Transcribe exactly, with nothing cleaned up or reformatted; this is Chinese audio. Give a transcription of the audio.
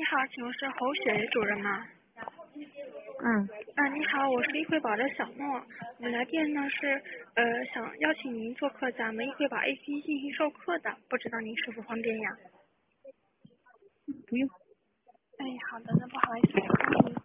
好，请问是侯雪主任吗？ 嗯， 啊，你好，我是易惠宝的小莫。我们来电呢是呃想邀请您做客咱们易惠宝 A P P 进行授课的，不知道您是否方便呀？ 不用。 哎，好的，那不好意思，麻烦您